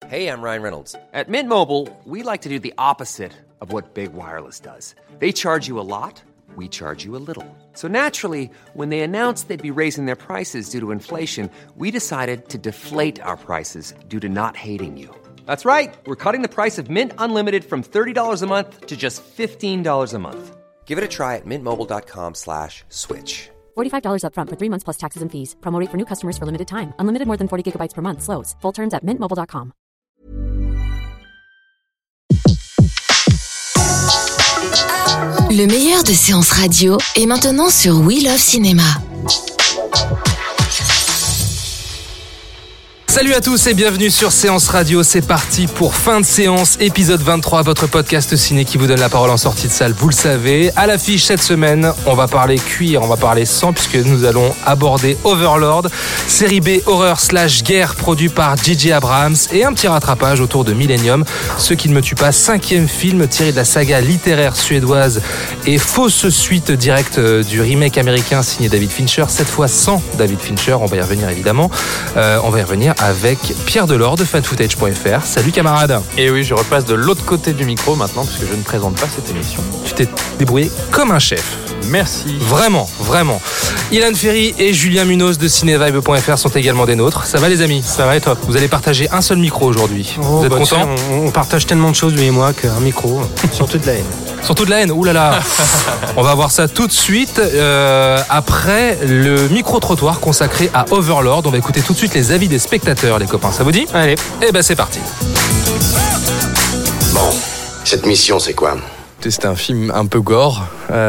Hey, I'm Ryan Reynolds. At Mint Mobile, we like to do the opposite of what Big Wireless does. They charge you a lot, we charge you a little. So naturally, when they announced they'd be raising their prices due to inflation, we decided to deflate our prices due to not hating you. That's right. We're cutting the price of Mint Unlimited from $30 a month to just $15 a month. Give it a try at mintmobile.com/switch. $45 up front for 3 months plus taxes and fees. Promo rate for new customers for limited time. Unlimited more than 40 gigabytes per month. Slows full terms at mintmobile.com. Le meilleur de séances radio est maintenant sur We Love Cinéma. Salut à tous et bienvenue sur Séance Radio, c'est parti pour fin de séance, épisode 23, votre podcast ciné qui vous donne la parole en sortie de salle, vous le savez. À l'affiche cette semaine, on va parler cuir, on va parler sang puisque nous allons aborder Overlord, série B horreur / guerre produit par J.J. Abrams et un petit rattrapage autour de Millennium, Ce qui ne me tue pas, 5e film tiré de la saga littéraire suédoise et fausse suite directe du remake américain signé David Fincher, cette fois sans David Fincher, on va y revenir évidemment, on va y revenir avec Pierre Delors de fanfootage.fr. Salut camarade. Et oui, je repasse de l'autre côté du micro maintenant puisque je ne présente pas cette émission. Tu t'es débrouillé comme un chef. Merci. Vraiment, vraiment. Ilan Ferry et Julien Munoz de cinévibe.fr sont également des nôtres. Ça va les amis ? Ça va et toi ? Vous allez partager un seul micro aujourd'hui. Vous êtes contents ? On partage tellement de choses lui et moi qu'un micro, surtout de la haine. Surtout de la haine, oulala. On va voir ça tout de suite après le micro-trottoir consacré à Overlord. On va écouter tout de suite les avis des spectateurs, les copains. Ça vous dit ? Allez. Eh ben c'est parti. Bon, cette mission c'est quoi ? C'était un film un peu gore,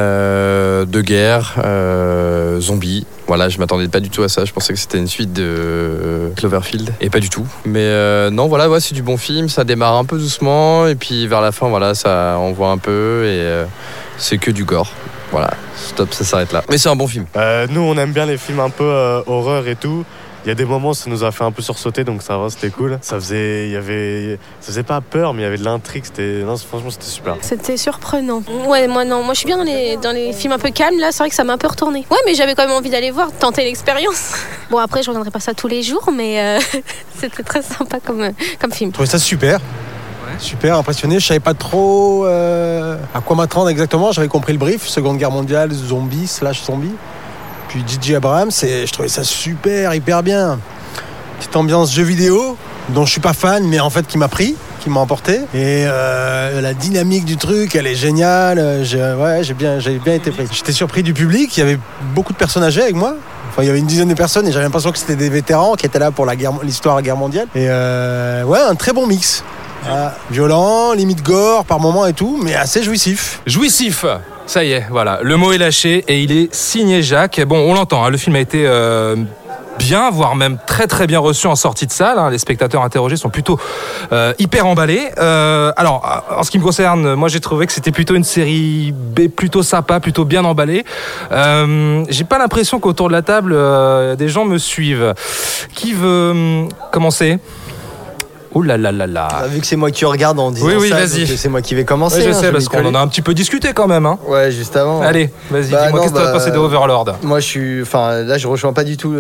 de guerre, zombies. Voilà, je m'attendais pas du tout à ça. Je pensais que c'était une suite de Cloverfield, et pas du tout. Mais non, voilà, ouais, c'est du bon film. Ça démarre un peu doucement, et puis vers la fin, voilà, ça on voit un peu, et c'est que du gore. Voilà, stop, ça s'arrête là. Mais c'est un bon film. Nous, on aime bien les films un peu horreur et tout. Il y a des moments où ça nous a fait un peu sursauter, donc ça va, c'était cool. Ça faisait pas peur, mais il y avait de l'intrigue. Franchement, c'était super. C'était surprenant. Ouais, moi je suis bien dans les films un peu calmes. Là, c'est vrai que ça m'a un peu retourné. Ouais, mais j'avais quand même envie d'aller voir, tenter l'expérience. Bon, après, je regarderai pas ça tous les jours, mais c'était très sympa comme film. Je trouvais ça super. Super impressionné. Je savais pas trop à quoi m'attendre exactement. J'avais compris le brief. Seconde Guerre mondiale, zombie. Puis J.J. Abrams, je trouvais ça super, hyper bien. Petite ambiance jeu vidéo, dont je suis pas fan, mais en fait qui m'a emporté. Et la dynamique du truc, elle est géniale. J'avais bien été pris. J'étais surpris du public, il y avait beaucoup de personnes âgées avec moi. Enfin, il y avait une dizaine de personnes et j'avais l'impression que c'était des vétérans qui étaient là pour l'histoire de la guerre mondiale. Et un très bon mix. Violent, limite gore par moments et tout, mais assez jouissif. Jouissif. Ça y est, voilà, le mot est lâché et il est signé Jacques. Bon, on l'entend, hein, le film a été bien, voire même très très bien reçu en sortie de salle. Hein. Les spectateurs interrogés sont plutôt hyper emballés. Alors, en ce qui me concerne, moi j'ai trouvé que c'était plutôt une série B, plutôt sympa, plutôt bien emballée. J'ai pas l'impression qu'autour de la table, des gens me suivent. Qui veut commencer ? Ouh là là là là. Vu que c'est moi qui regarde en disant oui, ça, vas-y. c'est moi qui vais commencer. Oui, je sais, parce qu'on en a un petit peu discuté quand même. Hein. Ouais, juste avant. Allez, vas-y, dis-moi, qu'est-ce que tu as pensé de Overlord ? Moi, là, je rejoins pas du tout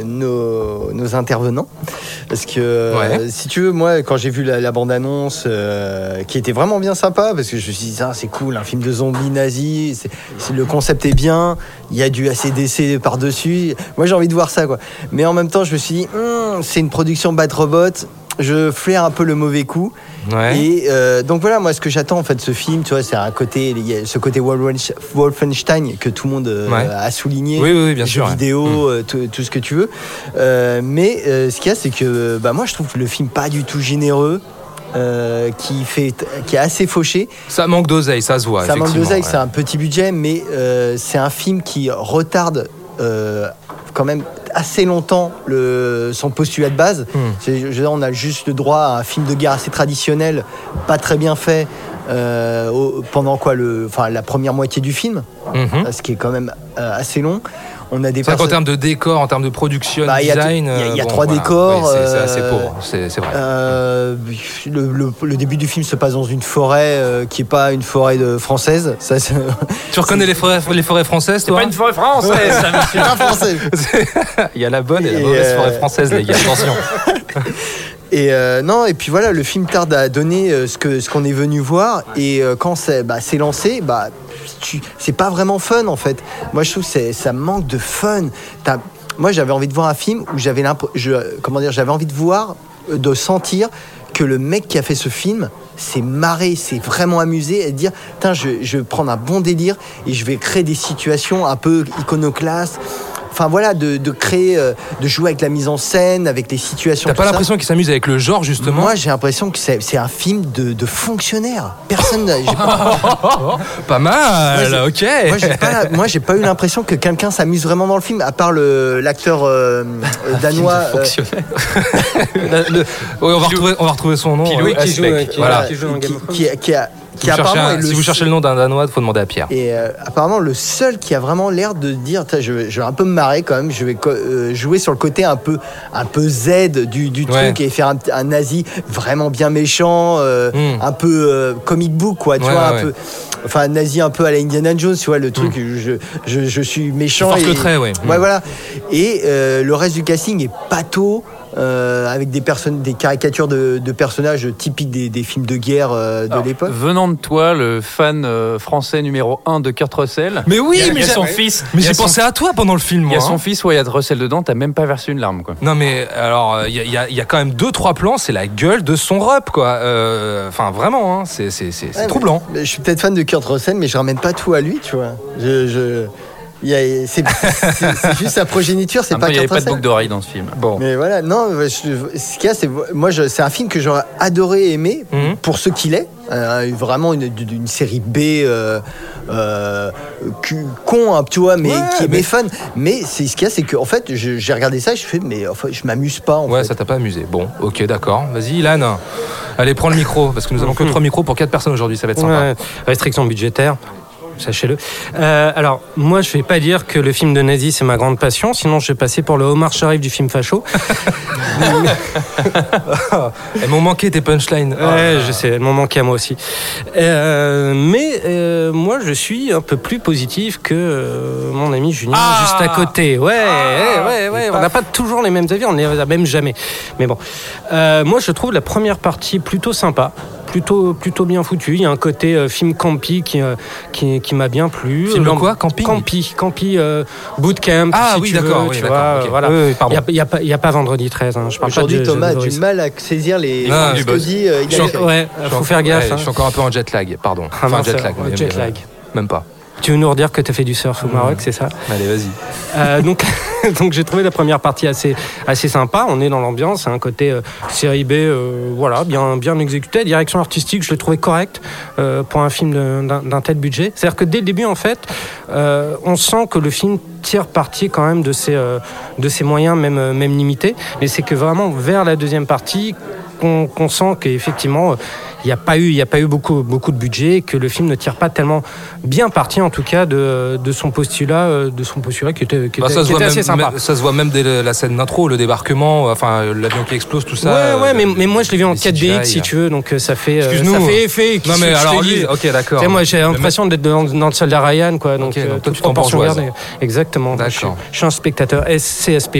nos intervenants. Parce que, si tu veux, moi, quand j'ai vu la bande-annonce, qui était vraiment bien sympa, parce que je me suis dit, c'est cool, un film de zombies nazis, le concept est bien, il y a du ACDC par-dessus. Moi, j'ai envie de voir ça, quoi. Mais en même temps, je me suis dit, c'est une production Bad Robot. Je flaire un peu le mauvais coup. Ouais. Et donc voilà, moi ce que j'attends en fait de ce film, tu vois, c'est ce côté Wolfenstein que tout le monde a souligné. Oui, bien sûr. Vidéo, tout ce que tu veux. Mais ce qu'il y a, c'est que moi je trouve le film pas du tout généreux. Qui est assez fauché. Ça manque d'oseille, ça se voit. Ça manque d'oseille, c'est un petit budget, mais c'est un film qui retarde quand même assez longtemps son postulat de base. On a juste le droit à un film de guerre assez traditionnel, pas très bien fait, pendant la première moitié du film, ce qui est quand même assez long. On a des c'est vrai qu'en termes de décor, en termes de production, design... Il y a 3 décors. Oui, c'est assez pauvre, c'est vrai. Le début du film se passe dans une forêt qui n'est pas une forêt française. Ça, tu reconnais les forêts françaises, toi ? C'est pas une forêt française, ça, monsieur. C'est pas français. Il y a la bonne et la mauvaise forêt française, les gars, attention. Et non, et puis voilà, le film tarde à donner ce qu'on est venu voir. Et quand c'est lancé, c'est pas vraiment fun en fait. Moi je trouve que ça manque de fun. Moi j'avais envie de voir un film où j'avais envie de sentir que le mec qui a fait ce film s'est marré, s'est vraiment amusé et de dire putain, je vais prendre un bon délire et je vais créer des situations un peu iconoclastes. Enfin voilà, de créer, de jouer avec la mise en scène, avec les situations. T'as pas l'impression qu'il s'amuse avec le genre justement? Moi j'ai l'impression que c'est un film de fonctionnaire. Personne. Pas mal, ok. Moi j'ai pas eu l'impression que quelqu'un s'amuse vraiment dans le film, à part l'acteur danois. Oui, on va retrouver son nom. Qui joue dans Game of Thrones. Si vous cherchez le nom d'un Danois, il faut demander à Pierre. Et apparemment, le seul qui a vraiment l'air de dire je vais un peu me marrer quand même, je vais jouer sur le côté un peu Z du truc et faire un nazi vraiment bien méchant, un peu comic book, quoi, tu vois, un peu. Enfin, nazi un peu à la Indiana Jones, tu vois, le truc, je suis méchant. Force le trait, ouais. Ouais, voilà. Et le reste du casting est pâteau. Avec des caricatures de personnages typiques des films de guerre de l'époque. Venant de toi, le fan français numéro 1 de Kurt Russell. Mais oui, il y a son fils. Mais j'ai pensé à toi pendant le film, moi. Il y a son fils, Wyatt Russell dedans, t'as même pas versé une larme, quoi. Non, mais alors, il y a quand même 2-3 plans, c'est la gueule de son rep, quoi. Enfin, vraiment, hein, c'est troublant. Je suis peut-être fan de Kurt Russell, mais je ramène pas tout à lui, tu vois. C'est juste sa progéniture, c'est pas. Il n'y avait pas de boucle d'oreille dans ce film. Bon. Mais voilà, non, ce qu'il y a, c'est un film que j'aurais adoré aimer pour ce qu'il est. Vraiment une série B con, tu vois, mais qui est fun. Mais ce qu'il y a, c'est que en fait, j'ai regardé ça, et je fais, mais enfin, je m'amuse pas. En fait. Ça t'a pas amusé. Bon, ok, d'accord. Vas-y, Ilan. Allez, prends le micro, parce que nous avons que 3 micros pour 4 personnes aujourd'hui. Ça va être sympa. Restriction budgétaire. Sachez-le. Alors, moi, je vais pas dire que le film de nazi, c'est ma grande passion, sinon je vais passer pour le Omar Sharif du film facho. Elles m'ont manqué tes punchlines. Je sais, elles m'ont manqué à moi aussi. Mais moi, je suis un peu plus positif que mon ami Julien, juste à côté. Ouais. On n'a pas toujours les mêmes avis, on les a même jamais. Mais bon, moi, je trouve la première partie plutôt sympa. Plutôt bien foutu. Il y a un côté film campy qui m'a bien plu. Film quoi? Camping? Campy bootcamp. Ah oui, d'accord. Tu vois, okay. Voilà. Il y a pas vendredi 13. Hein. Je parle aujourd'hui, pas de Thomas a du mal à saisir les ce que dit. Faut faire gaffe. Je suis encore un peu en jet lag, pardon. Enfin, jet lag. Même pas. Tu veux nous redire que tu as fait du surf au Maroc, c'est ça? Allez, vas-y. Donc j'ai trouvé la première partie assez sympa. On est dans l'ambiance, c'est un côté série B, bien exécuté. La direction artistique, je l'ai trouvé correcte pour un film d'un tel budget. C'est-à-dire que dès le début, en fait, on sent que le film tire parti quand même de ses moyens, même limités. Mais c'est que vraiment vers la deuxième partie, qu'on sent qu'effectivement il n'y a pas eu beaucoup de budget, que le film ne tire pas tellement bien parti, en tout cas de son postulat qui était assez sympa. Ça se voit même dès la scène d'intro, le débarquement, enfin l'avion qui explose, tout ça. Mais moi je l'ai vu en 4DX si tu veux, donc ça fait effet. Non mais alors lui, ok, d'accord. Moi j'ai l'impression d'être dans le soldat Ryan, quoi. Donc toi tu t'en bourgeoises. Exactement. D'accord. Je suis un spectateur CSP+.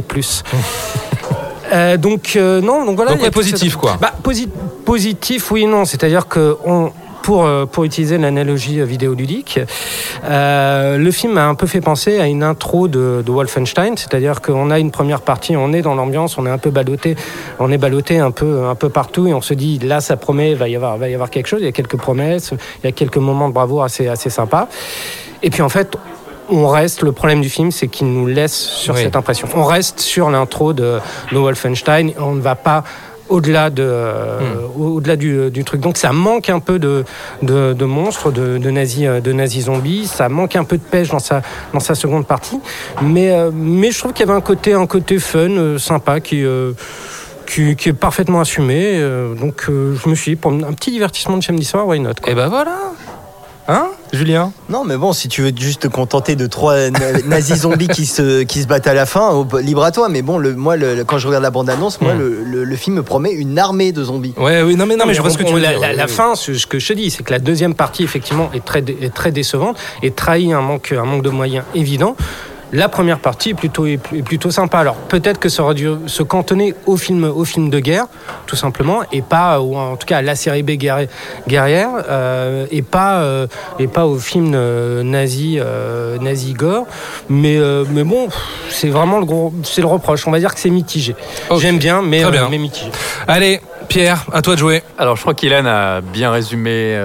Donc voilà. Donc positif quoi. Positif, oui et non. C'est-à-dire que pour utiliser l'analogie vidéoludique, le film m'a un peu fait penser à une intro de Wolfenstein, c'est-à-dire qu'on a une première partie, on est dans l'ambiance, on est un peu ballotté, un peu partout, et on se dit là ça promet, va y avoir quelque chose, il y a quelques promesses, il y a quelques moments de bravoure assez sympas. Et puis en fait, on reste, le problème du film, c'est qu'il nous laisse sur cette impression. On reste sur l'intro de Wolfenstein, on ne va pas au-delà du truc. Donc ça manque un peu de monstres, de nazis zombies, ça manque un peu de pêche dans sa seconde partie. Mais je trouve qu'il y avait un côté fun, sympa, qui est parfaitement assumé. Donc je me suis dit, pour un petit divertissement de samedi soir, why not, quoi. Et ben voilà. Hein, Julien? Non, mais bon, si tu veux juste te contenter de 3 nazis zombies qui se battent à la fin, libre à toi. Mais bon, quand je regarde la bande-annonce, le film me promet une armée de zombies. Oui, non, mais je vois ce que tu veux dire. La fin, ce que je te dis, c'est que la deuxième partie, effectivement, est très décevante et trahit un manque de moyens évident. La première partie est plutôt sympa. Alors peut-être que ça aurait dû se cantonner au film de guerre, tout simplement, et pas, ou en tout cas à la série B guerrière, et pas au film nazi gore. Mais bon, c'est vraiment c'est le reproche. On va dire que c'est mitigé. Okay. J'aime bien, mais mitigé. Allez, Pierre, à toi de jouer. Alors je crois qu'Ilan a bien résumé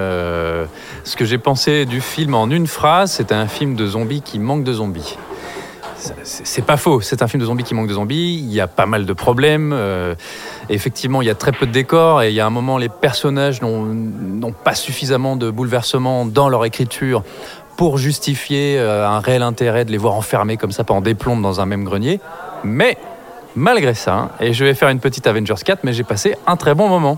ce que j'ai pensé du film en une phrase. C'est un film de zombies qui manque de zombies. C'est pas faux, c'est un film de zombies qui manque de zombies. Il y a pas mal de problèmes. Effectivement, il y a très peu de décors et il y a un moment, les personnages n'ont pas suffisamment de bouleversement dans leur écriture pour justifier un réel intérêt de les voir enfermés comme ça pendant des plombes dans un même grenier. Mais malgré ça, et je vais faire une petite Avengers 4, mais j'ai passé un très bon moment.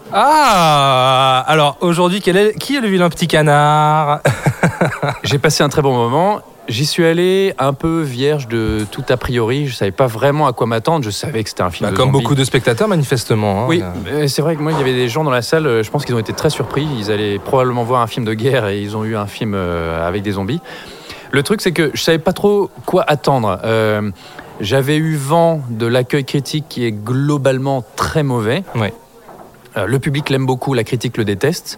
Ah, alors aujourd'hui, qui est le vilain petit canard? J'ai passé un très bon moment. J'y suis allé un peu vierge de tout a priori. Je savais pas vraiment à quoi m'attendre. Je savais que c'était un film de comme zombies. Beaucoup de spectateurs, manifestement. Hein. Oui, c'est vrai que moi, il y avait des gens dans la salle, je pense qu'ils ont été très surpris. Ils allaient probablement voir un film de guerre et ils ont eu un film avec des zombies. Le truc, c'est que je savais pas trop quoi attendre. J'avais eu vent de l'accueil critique qui est globalement très mauvais. Ouais. Le public l'aime beaucoup, la critique le déteste.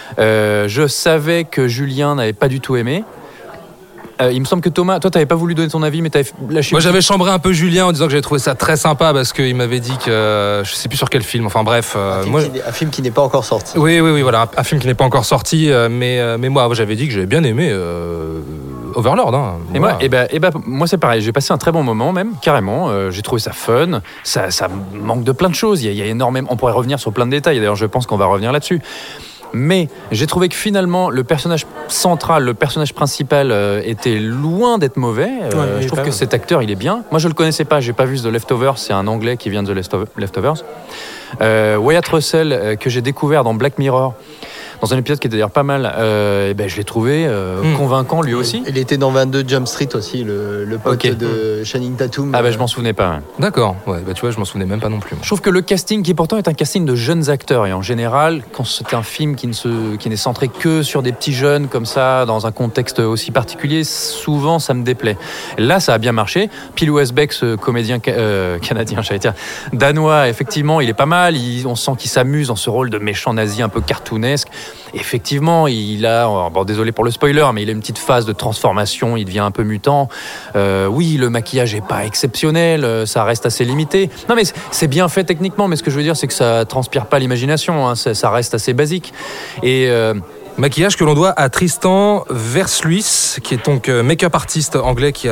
Je savais que Julien n'avait pas du tout aimé. Il me semble que Thomas, toi t'avais pas voulu donner ton avis, mais t'avais lâché. Moi j'avais chambré un peu Julien en disant que j'avais trouvé ça très sympa parce qu'il m'avait dit que je sais plus sur quel film. Enfin bref, un film qui n'est pas encore sorti. Oui, voilà, un film qui n'est pas encore sorti, mais moi j'avais dit que j'avais bien aimé Overlord. Hein. Et voilà. Moi c'est pareil. J'ai passé un très bon moment même, carrément. J'ai trouvé ça fun. Ça manque de plein de choses. Il y a énormément. On pourrait revenir sur plein de détails. D'ailleurs, je pense qu'on va revenir là-dessus. Mais j'ai trouvé que finalement, le personnage central, le personnage principal était loin d'être mauvais. Je trouve que cet acteur, il est bien. Moi, je le connaissais pas. J'ai pas vu The Leftovers. C'est un Anglais qui vient de The Leftovers. Wyatt Russell, que j'ai découvert dans Black Mirror, dans un épisode qui était d'ailleurs pas mal, je l'ai trouvé convaincant lui aussi. Il était dans 22 Jump Street aussi, le pote de Channing Tatum. Ah je m'en souvenais pas. Ouais. D'accord, tu vois, je m'en souvenais même pas non plus. Je trouve que le casting, qui pourtant est un casting de jeunes acteurs, et en général, quand c'est un film qui n'est centré que sur des petits jeunes comme ça, dans un contexte aussi particulier, souvent ça me déplaît. Là, ça a bien marché. Pil Westbeck, ce comédien canadien, j'allais dire, danois, effectivement, il est pas mal. On sent qu'il s'amuse dans ce rôle de méchant nazi un peu cartoonesque. Effectivement, il a, désolé pour le spoiler, mais il a une petite phase de transformation, il devient un peu mutant. Oui, le maquillage est pas exceptionnel, ça reste assez limité. Non, mais c'est bien fait techniquement, mais ce que je veux dire, c'est que ça transpire pas l'imagination, hein, ça reste assez basique. Et maquillage que l'on doit à Tristan Versluis, qui est donc make-up artiste anglais qui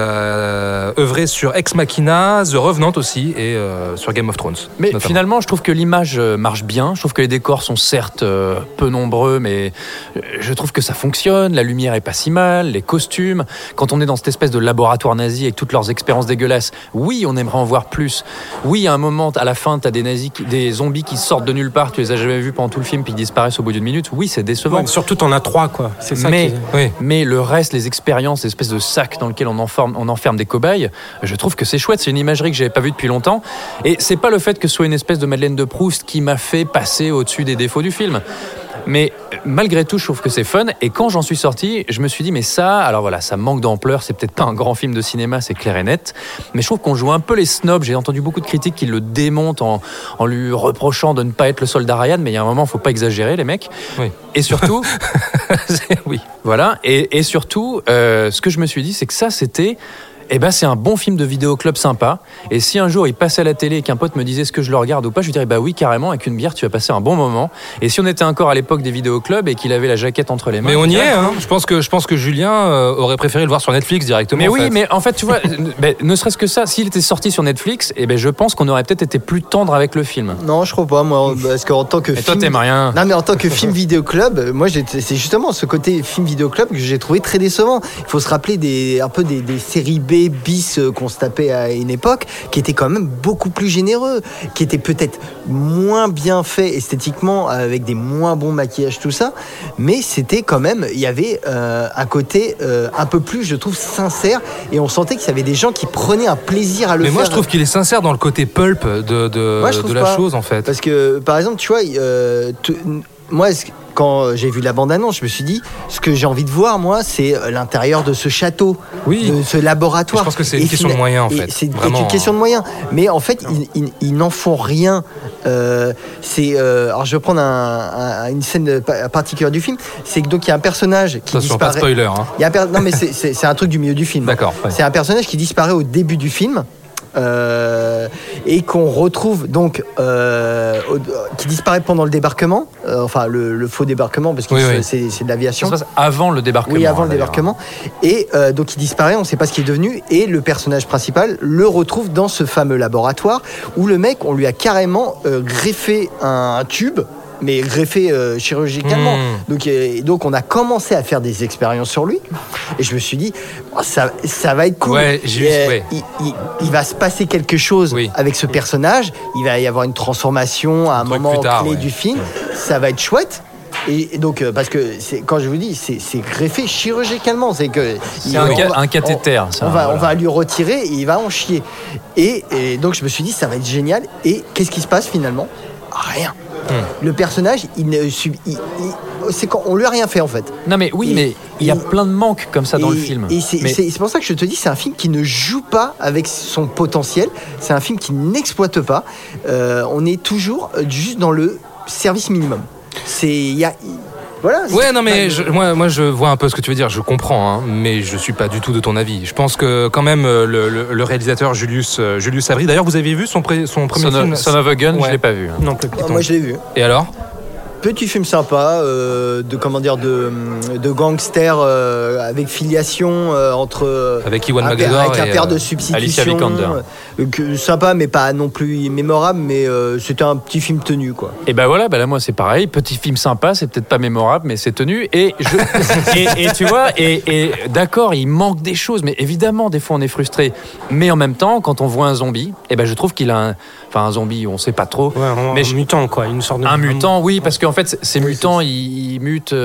a œuvré sur Ex Machina, The Revenant aussi, et sur Game of Thrones. Mais notamment. Finalement, je trouve que l'image marche bien. Je trouve que les décors sont certes peu nombreux, mais je trouve que ça fonctionne. La lumière est pas si mal, les costumes. Quand on est dans cette espèce de laboratoire nazi avec toutes leurs expériences dégueulasses, oui, on aimerait en voir plus. Oui, à un moment, à la fin, t'as des zombies qui sortent de nulle part, tu les as jamais vus pendant tout le film, puis ils disparaissent au bout d'une minute. Oui, c'est décevant. Ouais, surtout t'en as 3, quoi. C'est ça mais le reste, les expériences, l'espèce de sac dans lequel on enferme des cobayes, je trouve que c'est chouette. C'est une imagerie que j'avais pas vue depuis longtemps. Et c'est pas le fait que ce soit une espèce de Madeleine de Proust qui m'a fait passer au-dessus des défauts du film. Mais malgré tout, je trouve que c'est fun. Et quand j'en suis sorti, je me suis dit, mais ça manque d'ampleur. C'est peut-être pas un grand film de cinéma, c'est clair et net. Mais je trouve qu'on joue un peu les snobs. J'ai entendu beaucoup de critiques qui le démontent en lui reprochant de ne pas être le soldat Ryan. Mais il y a un moment, faut pas exagérer, les mecs. Oui. Et surtout, oui. Voilà. Et surtout, ce que je me suis dit, c'est que ça, c'était... c'est un bon film de vidéoclub sympa. Et si un jour il passait à la télé et qu'un pote me disait ce que je le regarde ou pas, je lui dirais oui, carrément, avec une bière tu vas passer un bon moment. Et si on était encore à l'époque des vidéoclubs et qu'il avait la jaquette entre les mains, mais on y est, hein. Je pense que Julien aurait préféré le voir sur Netflix directement. Mais oui, mais en fait tu vois, ne serait-ce que ça, s'il était sorti sur Netflix, je pense qu'on aurait peut-être été plus tendre avec le film. Non, je crois pas, moi, parce qu'en tant que film... toi t'aimes rien. Non, mais en tant que film vidéoclub, moi c'est justement ce côté film vidéoclub que j'ai trouvé très décevant. Il faut se rappeler des séries B bis qu'on se tapait à une époque, qui était quand même beaucoup plus généreux, qui était peut-être moins bien fait esthétiquement, avec des moins bons maquillages, tout ça, mais c'était quand même, il y avait un côté un peu plus, je trouve, sincère, et on sentait qu'il y avait des gens qui prenaient un plaisir à le faire. Mais moi je trouve qu'il est sincère dans le côté pulp de la chose, en fait. Parce que, par exemple, tu vois, moi, quand j'ai vu la bande-annonce, je me suis dit, ce que j'ai envie de voir, moi, c'est l'intérieur de ce château, de ce laboratoire. Je pense que c'est une question de moyens, en fait. C'est une question de moyens. Mais en fait, ils n'en font rien. Alors, je vais prendre une scène particulière du film. C'est que donc il y a un personnage qui disparaît. Pas de spoiler. Hein. Non, mais c'est un truc du milieu du film. D'accord. Ouais. C'est un personnage qui disparaît au début du film. Et qu'on retrouve donc qui disparaît pendant le débarquement, enfin le faux débarquement parce que c'est de l'aviation. Ça se passe avant le débarquement. Oui, avant le débarquement. Et donc il disparaît, on ne sait pas ce qu'il est devenu, et le personnage principal le retrouve dans ce fameux laboratoire où le mec, on lui a carrément greffé un tube. Mais greffé chirurgicalement. Donc on a commencé à faire des expériences sur lui. Et je me suis dit, ça va être cool. Il va se passer quelque chose avec ce personnage. Il va y avoir une transformation à un moment clé du film. Ça va être chouette. Et donc, parce que quand je vous dis, c'est greffé chirurgicalement. C'est un cathéter. On va lui retirer et il va en chier. Et donc je me suis dit, ça va être génial. Et qu'est-ce qui se passe finalement ? Rien. Le personnage, c'est quand on lui a rien fait en fait. Non mais mais il y a plein de manques comme ça dans le film. Et c'est pour ça que je te dis, c'est un film qui ne joue pas avec son potentiel. C'est un film qui n'exploite pas. On est toujours juste dans le service minimum. Voilà. Ouais, non, mais moi, je vois un peu ce que tu veux dire. Je comprends, mais je suis pas du tout de ton avis. Je pense que quand même le réalisateur Julius Avery. D'ailleurs, vous avez vu son premier film Son of a Gun, je l'ai pas vu. Non, moi je l'ai vu. Et alors? Petit film sympa, de gangster avec filiation entre avec Ewan McGregor avec un père de substitution. Alicia Vikander. Sympa, mais pas non plus mémorable, mais c'était un petit film tenu quoi. Et ben voilà, là moi c'est pareil, petit film sympa, c'est peut-être pas mémorable, mais c'est tenu. Et tu vois, et d'accord, il manque des choses, mais évidemment des fois on est frustré. Mais en même temps, quand on voit un zombie, je trouve qu'il a un zombie, on sait pas trop. Ouais, mais un mutant quoi, une sorte de un mutant, oui, parce qu'en fait ces mutants ils mutent,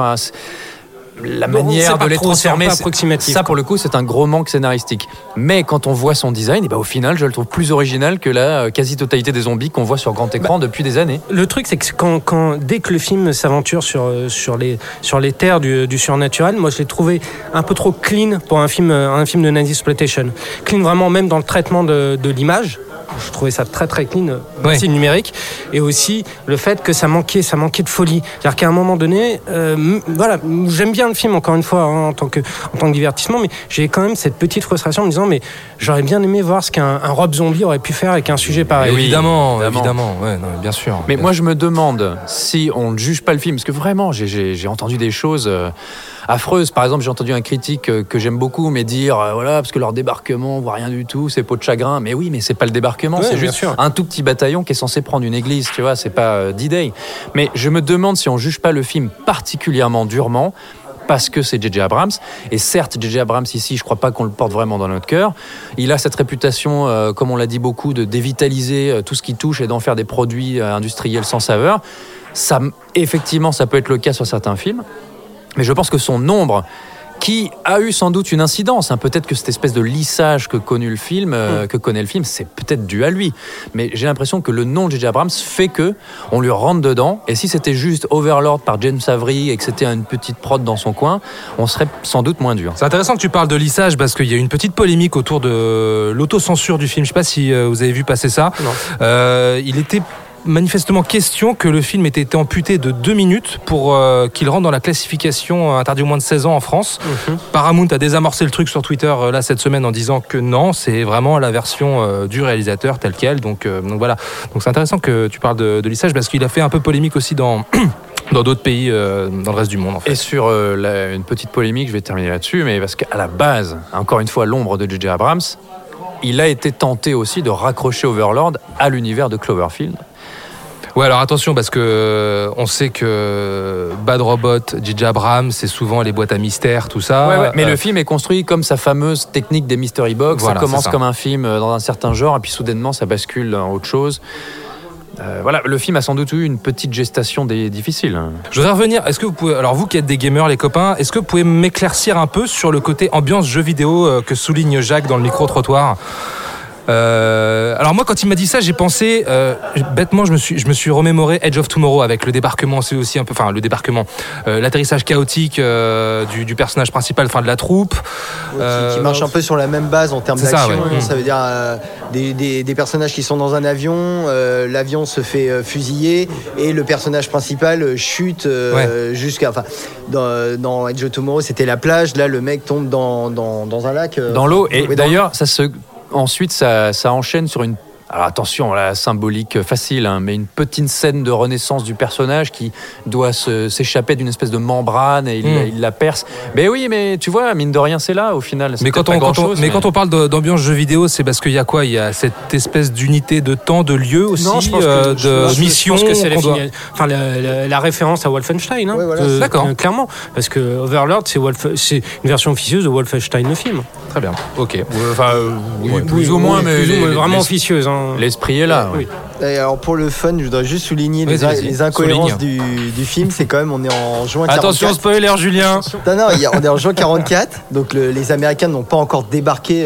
la manière de les transformer, ça pour le coup c'est un gros manque scénaristique. Mais quand on voit son design, au final je le trouve plus original que la quasi-totalité des zombies qu'on voit sur grand écran depuis des années. Le truc c'est que dès que le film s'aventure sur les terres du surnaturel, moi je l'ai trouvé un peu trop clean pour un film de Night-Exploitation. Clean vraiment même dans le traitement de l'image. Je trouvais ça très très clean, aussi numérique, et aussi le fait que ça manquait de folie. C'est-à-dire qu'à un moment donné, j'aime bien le film encore une fois en tant que divertissement, mais j'ai quand même cette petite frustration en me disant mais j'aurais bien aimé voir ce qu'un Rob Zombie aurait pu faire avec un sujet pareil. Oui, évidemment, ouais, non, bien sûr. Mais moi je me demande si on ne juge pas le film, parce que vraiment j'ai entendu des choses affreuses. Par exemple, j'ai entendu un critique que j'aime beaucoup, mais dire parce que leur débarquement, on voit rien du tout, c'est peau de chagrin. Mais oui, mais c'est pas le débarquement, c'est juste un tout petit bataillon qui est censé prendre une église, tu vois, c'est pas D-Day. Mais je me demande si on juge pas le film particulièrement durement parce que c'est J.J. Abrams. Et certes, J.J. Abrams ici, je crois pas qu'on le porte vraiment dans notre cœur. Il a cette réputation, comme on l'a dit beaucoup, de dévitaliser tout ce qui touche et d'en faire des produits industriels sans saveur. Ça, effectivement, ça peut être le cas sur certains films. Mais je pense que son nombre, qui a eu sans doute une incidence, peut-être que cette espèce de lissage que connaît le film, c'est peut-être dû à lui. Mais j'ai l'impression que le nom de J.J. Abrams fait que on lui rentre dedans. Et si c'était juste Overlord par James Avery et que c'était une petite prod dans son coin, on serait sans doute moins dur. C'est intéressant que tu parles de lissage parce qu'il y a eu une petite polémique autour de l'autocensure du film. Je ne sais pas si vous avez vu passer ça. Il était manifestement question que le film ait été amputé de 2 minutes pour qu'il rentre dans la classification interdit aux moins de 16 ans en France. Paramount a désamorcé le truc sur Twitter là cette semaine en disant que non, c'est vraiment la version du réalisateur telle quelle. Donc voilà. Donc c'est intéressant que tu parles de lissage parce qu'il a fait un peu polémique aussi dans d'autres pays dans le reste du monde en fait. Et sur une petite polémique, je vais terminer là-dessus, mais parce qu'à la base, encore une fois, l'ombre de J.J. Abrams, il a été tenté aussi de raccrocher Overlord à l'univers de Cloverfield. Ouais, alors attention parce que on sait que Bad Robot, J.J. Abrams, c'est souvent les boîtes à mystères, tout ça. Ouais, mais le film est construit comme sa fameuse technique des mystery box. Voilà, ça commence comme un film dans un certain genre et puis soudainement ça bascule dans autre chose. Le film a sans doute eu une petite gestation difficile. Je voudrais revenir, est-ce que vous pouvez, alors vous qui êtes des gamers les copains, est-ce que vous pouvez m'éclaircir un peu sur le côté ambiance jeu vidéo que souligne Jacques dans le micro-trottoir ? Alors moi, quand il m'a dit ça, j'ai pensé bêtement, je me suis remémoré Edge of Tomorrow avec le débarquement, c'est aussi un peu, enfin le débarquement, l'atterrissage chaotique du personnage principal, enfin de la troupe, qui marche un peu sur la même base en termes d'action. Ouais. Ça veut dire des personnages qui sont dans un avion, l'avion se fait fusiller et le personnage principal chute jusqu'à. Enfin, dans Edge of Tomorrow, c'était la plage. Là, le mec tombe dans un lac. Dans l'eau. Et d'ailleurs, ensuite, ça enchaîne sur une. Alors attention, la symbolique facile, hein, mais une petite scène de renaissance du personnage qui doit s'échapper d'une espèce de membrane et il la perce. Mais oui, mais tu vois, mine de rien, c'est là au final. Mais quand on parle d'ambiance jeu vidéo, c'est parce qu'il y a quoi ? Il y a cette espèce d'unité de temps, de lieu aussi, de mission. Je pense que c'est la référence à Wolfenstein. Hein, d'accord. Clairement, parce que Overlord, c'est une version officieuse de Wolfenstein, le film. Très bien. Ok. Plus ou moins, mais vraiment officieuse. Hein. L'esprit est là. Oui. Et alors pour le fun, je voudrais juste souligner les incohérences du film. C'est quand même, on est en juin 44. Attention, spoiler, Julien. Non, on est en juin 44. Donc les Américains n'ont pas encore débarqué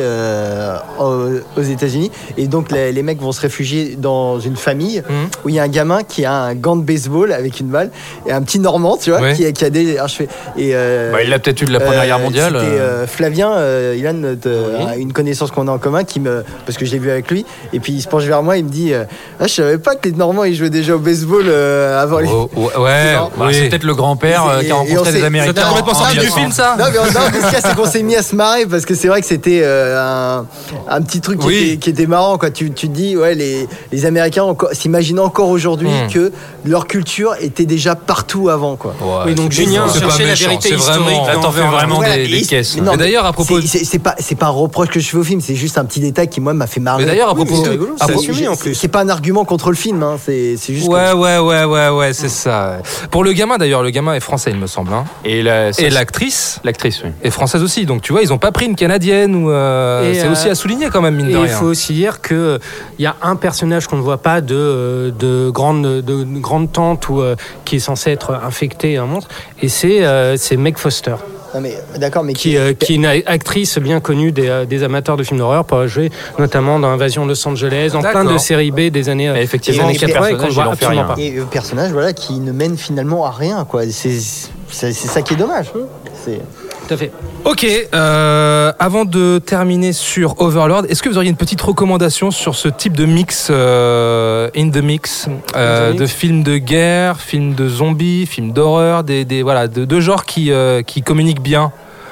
aux États-Unis. Et donc les mecs vont se réfugier dans une famille où il y a un gamin qui a un gant de baseball avec une balle et un petit Normand, tu vois, qui a des archevés. Et il a peut-être eu de la Première Guerre mondiale. C'était Flavien, Ilan, une connaissance qu'on a en commun, parce que je l'ai vu avec lui. Et puis il se penche vers moi, il me dit je savais pas que les Normands ils jouaient déjà au baseball avant les. C'est peut-être le grand-père qui a rencontré des Américains. Ça t'a complètement sorti du film, ça. Non, mais ce qu'il y a, c'est qu'on s'est mis à se marrer parce que c'est vrai que c'était un petit truc qui était marrant, quoi. Tu te dis, les Américains s'imaginent encore aujourd'hui que leur culture était déjà partout avant, quoi. Oui, donc Julien cherchait la vérité historique. T'en fais vraiment des caisses. Mais d'ailleurs, à propos, c'est pas un reproche que je fais au film, c'est juste un petit détail qui moi m'a fait marrer. Mais d'ailleurs, à propos, c'est pas un argument contre le film, hein. C'est juste. Ouais, c'est ça. Pour le gamin, d'ailleurs, le gamin est français, il me semble. Hein. Et l'actrice oui. est française aussi. Donc tu vois, ils ont pas pris une canadienne ou. C'est aussi à souligner quand même, mine de rien. Il faut aussi dire que il y a un personnage qu'on ne voit pas de grande tante ou qui est censé être infecté, un monstre, et c'est Meg Foster. Non mais d'accord, mais qui est une actrice bien connue des amateurs de films d'horreur pour avoir joué notamment dans Invasion Los Angeles, dans plein de séries B des années effectivement, 80 et qu'on ne voit absolument pas. Et le personnage qui ne mène finalement à rien, quoi. C'est ça qui est dommage. Tout à fait. Ok, avant de terminer sur Overlord, est-ce que vous auriez une petite recommandation sur ce type de mix in the mix de films de guerre, films de zombies, films d'horreur, de genres qui communiquent bien?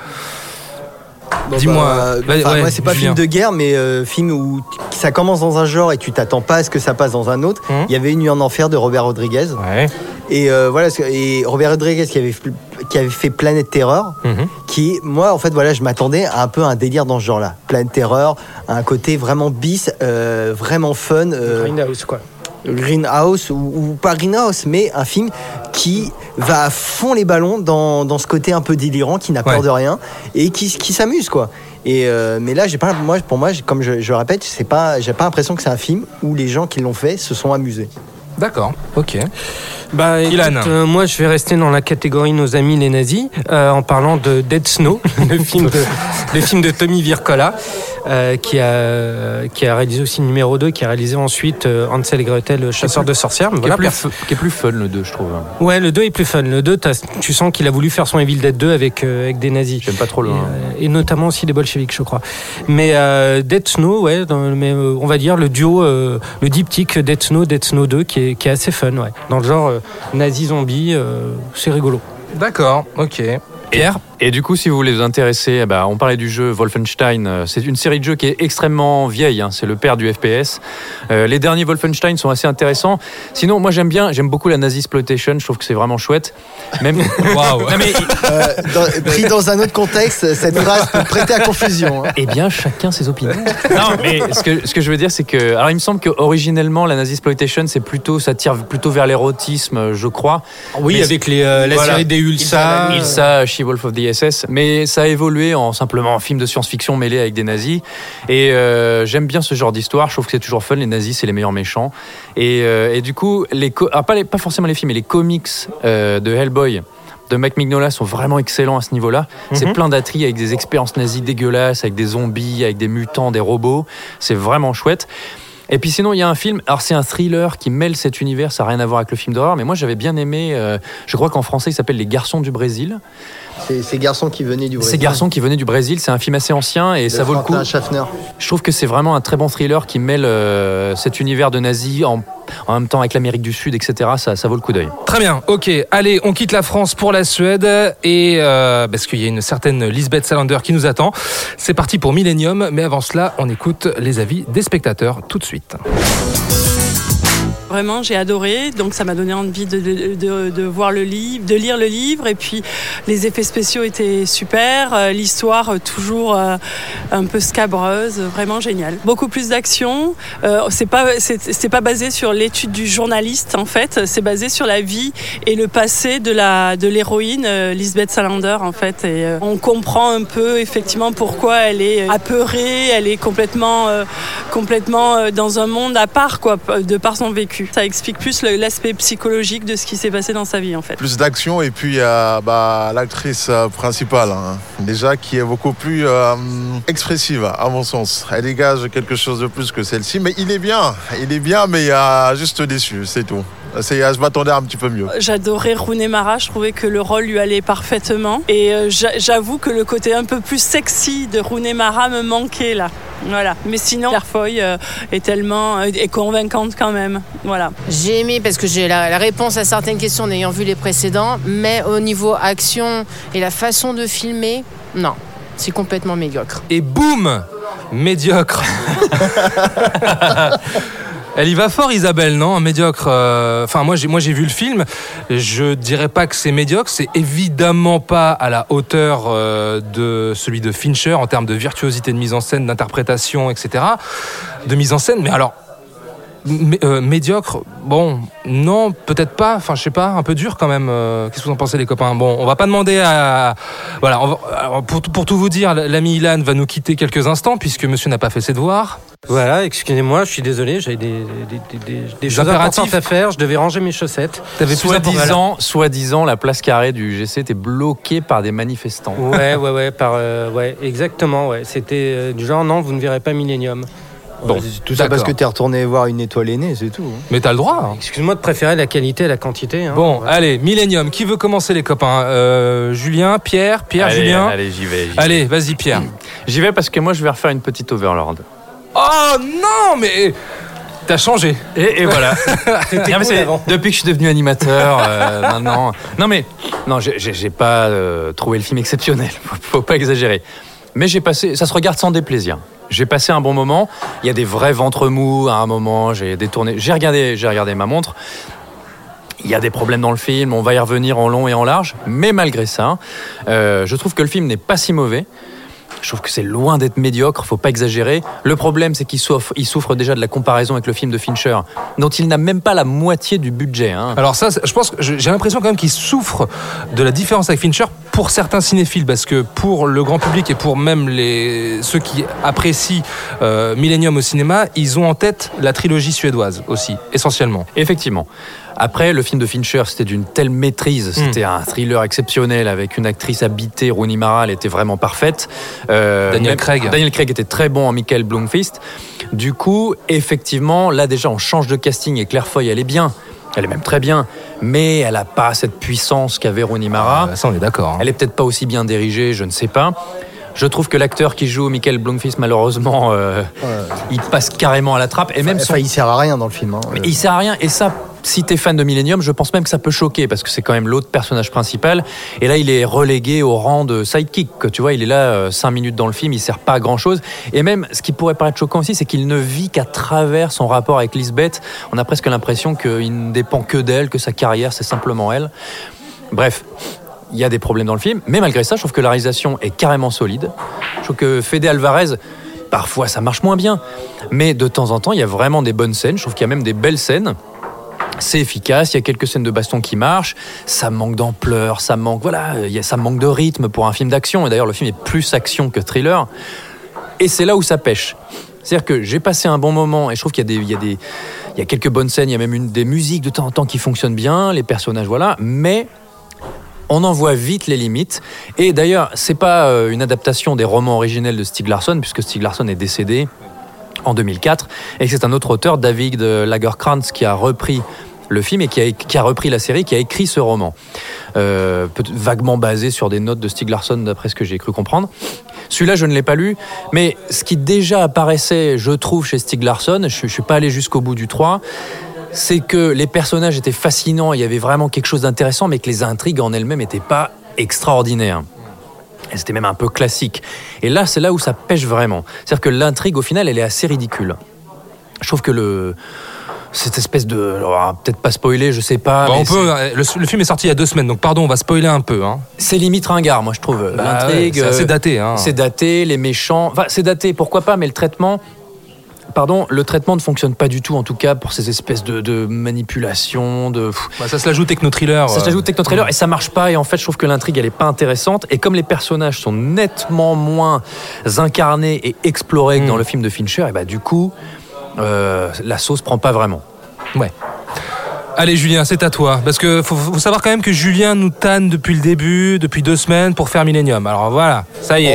Dis-moi. Moi, c'est pas film de guerre, mais film où ça commence dans un genre et tu t'attends pas à ce que ça passe dans un autre. Il y avait Une nuit en enfer de Robert Rodriguez. Ouais. Et et Robert Rodriguez qui avait fait Planète Terreur, qui, moi, en fait, je m'attendais à un peu un délire dans ce genre-là. Planète Terreur, un côté vraiment bis, vraiment fun. Grindhouse, quoi. Greenhouse ou pas Greenhouse, mais un film qui va à fond les ballons dans ce côté un peu délirant, qui n'a peur de rien et qui s'amuse, quoi. Et mais là, pour moi, comme je répète, j'ai pas l'impression que c'est un film où les gens qui l'ont fait se sont amusés. D'accord, ok. Ilan. Moi, je vais rester dans la catégorie Nos amis les nazis, en parlant de Dead Snow, le film de Tommy Wirkola, qui a réalisé aussi numéro 2, qui a réalisé ensuite Hansel et Gretel, chasseur de sorcières. Qui est plus fun, le 2, je trouve. Ouais, le 2 est plus fun. Le 2, tu sens qu'il a voulu faire son Evil Dead 2 avec des nazis. J'aime pas trop le 1. Et notamment aussi des bolcheviks, je crois. Mais Dead Snow, on va dire le duo, le diptyque Dead Snow 2, qui est assez fun, dans le genre nazi-zombie, c'est rigolo. D'accord, ok. Pierre ? Et du coup, si vous voulez vous intéresser, on parlait du jeu Wolfenstein. C'est une série de jeux qui est extrêmement vieille. C'est le père du FPS. Les derniers Wolfenstein sont assez intéressants. Sinon, moi, j'aime beaucoup la Nazi-exploitation. Je trouve que c'est vraiment chouette. Même. Waouh. Pris dans un autre contexte, cette phrase peut prêter à confusion. Eh bien, chacun ses opinions. Non, mais ce que je veux dire, c'est que, alors, il me semble qu'originellement, la Nazi-exploitation, ça tire plutôt vers l'érotisme, je crois. Oui, mais avec la série des Ilsa, She-Wolf of the SS, mais ça a évolué en simplement un film de science-fiction mêlé avec des nazis. Et j'aime bien ce genre d'histoire. Je trouve que c'est toujours fun. Les nazis, c'est les meilleurs méchants. Et du coup, pas forcément les films, mais les comics de Hellboy de Mike Mignola sont vraiment excellents à ce niveau-là. C'est plein d'attriers avec des expériences nazies dégueulasses, avec des zombies, avec des mutants, des robots. C'est vraiment chouette. Et puis sinon, il y a un film, alors c'est un thriller qui mêle cet univers, ça n'a rien à voir avec le film d'horreur, mais moi j'avais bien aimé, je crois qu'en français il s'appelle Les Garçons du Brésil. C'est Ces garçons qui venaient du Brésil. Ces garçons qui venaient du Brésil, c'est un film assez ancien et ça vaut le coup. Schaffner. Je trouve que c'est vraiment un très bon thriller qui mêle cet univers de nazis en même temps avec l'Amérique du Sud, etc. Ça vaut le coup d'œil. Très bien, ok. Allez, on quitte la France pour la Suède et parce qu'il y a une certaine Lisbeth Salander qui nous attend. C'est parti pour Millennium, mais avant cela, on écoute les avis des spectateurs tout de suite. Vraiment, j'ai adoré, donc ça m'a donné envie de voir le livre, de lire le livre, et puis les effets spéciaux étaient super, l'histoire toujours un peu scabreuse, vraiment génial. Beaucoup plus d'action, c'est pas basé sur l'étude du journaliste en fait, c'est basé sur la vie et le passé de l'héroïne Lisbeth Salander en fait, et on comprend un peu effectivement pourquoi elle est apeurée, elle est complètement dans un monde à part quoi, de par son vécu. Ça explique plus l'aspect psychologique de ce qui s'est passé dans sa vie en fait. Plus d'action et puis il y a l'actrice principale déjà qui est beaucoup plus expressive à mon sens. Elle dégage quelque chose de plus que celle-ci, mais il est bien mais il y a juste déçu, c'est tout. Je m'attendais un petit peu mieux. J'adorais Rooney Mara, je trouvais que le rôle lui allait parfaitement et j'avoue que le côté un peu plus sexy de Rooney Mara me manquait là. Voilà. Mais sinon, Claire Foy est convaincante quand même. Voilà. J'ai aimé parce que j'ai la réponse à certaines questions en ayant vu les précédents, mais au niveau action et la façon de filmer, non. C'est complètement médiocre. Et boum, médiocre. Elle y va fort, Isabelle, non? Médiocre. Enfin, moi, j'ai vu le film. Je dirais pas que c'est médiocre. C'est évidemment pas à la hauteur de celui de Fincher en termes de virtuosité de mise en scène, d'interprétation, etc. De mise en scène. Mais alors, médiocre, bon, non, peut-être pas. Enfin, je sais pas, un peu dur quand même. Qu'est-ce que vous en pensez, les copains? Bon, on va pas demander à... Voilà, pour tout vous dire, l'ami Ilan va nous quitter quelques instants puisque monsieur n'a pas fait ses devoirs. Voilà, excusez-moi, je suis désolé, j'avais des choses importantes à faire, je devais ranger mes chaussettes. Soi-disant, la place carrée du GC était bloquée par des manifestants. Ouais, exactement, ouais. C'était du genre, non, vous ne verrez pas Millennium. Bon, tout ça parce que t'es retourné voir Une étoile aînée, c'est tout. Mais t'as le droit. Excuse-moi de préférer la qualité à la quantité. Bon, allez, Millennium, qui veut commencer les copains? Julien, Pierre, allez, Julien. Allez, j'y vais. Allez, vas-y Pierre. J'y vais parce que moi je vais refaire une petite Overlord. Oh non, mais t'as changé. Et voilà. Depuis que je suis devenu animateur, maintenant. Non, j'ai pas trouvé le film exceptionnel. Faut pas exagérer. Mais ça se regarde sans déplaisir. J'ai passé un bon moment. Il y a des vrais ventres mous à un moment. J'ai détourné. J'ai regardé ma montre. Il y a des problèmes dans le film. On va y revenir en long et en large. Mais malgré ça, je trouve que le film n'est pas si mauvais. Je trouve que c'est loin d'être médiocre, faut pas exagérer. Le problème, c'est qu'il souffre déjà de la comparaison avec le film de Fincher, dont il n'a même pas la moitié du budget. Alors ça, je pense que j'ai l'impression quand même qu'il souffre de la différence avec Fincher pour certains cinéphiles, parce que pour le grand public et pour même ceux qui apprécient Millennium au cinéma, ils ont en tête la trilogie suédoise aussi, essentiellement. Effectivement. Après, le film de Fincher, c'était d'une telle maîtrise. C'était un thriller exceptionnel avec une actrice habitée, Rooney Mara, elle était vraiment parfaite. Daniel Craig était très bon en Michael Blomqvist. Du coup, effectivement, là déjà, on change de casting et Claire Foy, elle est bien. Elle est même très bien, mais elle n'a pas cette puissance qu'avait Rooney Mara. Ça, on est d'accord. Elle est peut-être pas aussi bien dirigée, je ne sais pas. Je trouve que l'acteur qui joue Michael Blomqvist, malheureusement, il passe carrément à la trappe. Et même il sert à rien dans le film. Mais il sert à rien. Et ça, si t'es fan de Millennium, je pense même que ça peut choquer parce que c'est quand même l'autre personnage principal. Et là, il est relégué au rang de sidekick. Tu vois, il est là 5 minutes dans le film, il sert pas à grand chose. Et même, ce qui pourrait paraître choquant aussi, c'est qu'il ne vit qu'à travers son rapport avec Lisbeth. On a presque l'impression qu'il ne dépend que d'elle, que sa carrière, c'est simplement elle. Bref. Il y a des problèmes dans le film, mais malgré ça, je trouve que la réalisation est carrément solide. Je trouve que Fede Alvarez, parfois ça marche moins bien, mais de temps en temps, il y a vraiment des bonnes scènes. Je trouve qu'il y a même des belles scènes. C'est efficace, il y a quelques scènes de baston qui marchent, ça manque d'ampleur, ça manque de rythme pour un film d'action. Et d'ailleurs, le film est plus action que thriller. Et c'est là où ça pêche. C'est-à-dire que j'ai passé un bon moment et je trouve qu'il y a quelques bonnes scènes, il y a même des musiques de temps en temps qui fonctionnent bien, les personnages, voilà, mais On en voit vite les limites. Et d'ailleurs, c'est pas une adaptation des romans originels de Stieg Larsson, puisque Stieg Larsson est décédé en 2004, et que c'est un autre auteur, David Lagercrantz, qui a repris le film et qui a repris la série, qui a écrit ce roman. Vaguement basé sur des notes de Stieg Larsson, d'après ce que j'ai cru comprendre. Celui-là, je ne l'ai pas lu, mais ce qui déjà apparaissait, je trouve, chez Stieg Larsson, je ne suis pas allé jusqu'au bout du 3, c'est que les personnages étaient fascinants, il y avait vraiment quelque chose d'intéressant, mais que les intrigues en elles-mêmes n'étaient pas extraordinaires. Et c'était même un peu classique. Et là, c'est là où ça pêche vraiment. C'est-à-dire que l'intrigue, au final, elle est assez ridicule. Je trouve que cette espèce de... peut-être pas spoiler, je sais pas. Bah, le film est sorti il y a 2 semaines, donc pardon, on va spoiler un peu. Hein. C'est limite ringard, moi, je trouve. L'intrigue... c'est assez daté. Hein. C'est daté, les méchants... Enfin, c'est daté, pourquoi pas, mais le traitement ne fonctionne pas du tout, en tout cas, pour ces espèces de manipulations, ça se la joue techno-thriller. Ça se la joue techno-thriller, et ça marche pas, et en fait, je trouve que l'intrigue, elle est pas intéressante, et comme les personnages sont nettement moins incarnés et explorés que dans le film de Fincher, et bah, du coup... la sauce prend pas vraiment. Ouais. Allez Julien, c'est à toi. Parce que faut savoir quand même que Julien nous tanne depuis le début, depuis 2 semaines pour faire Millennium. Alors voilà, ça y est.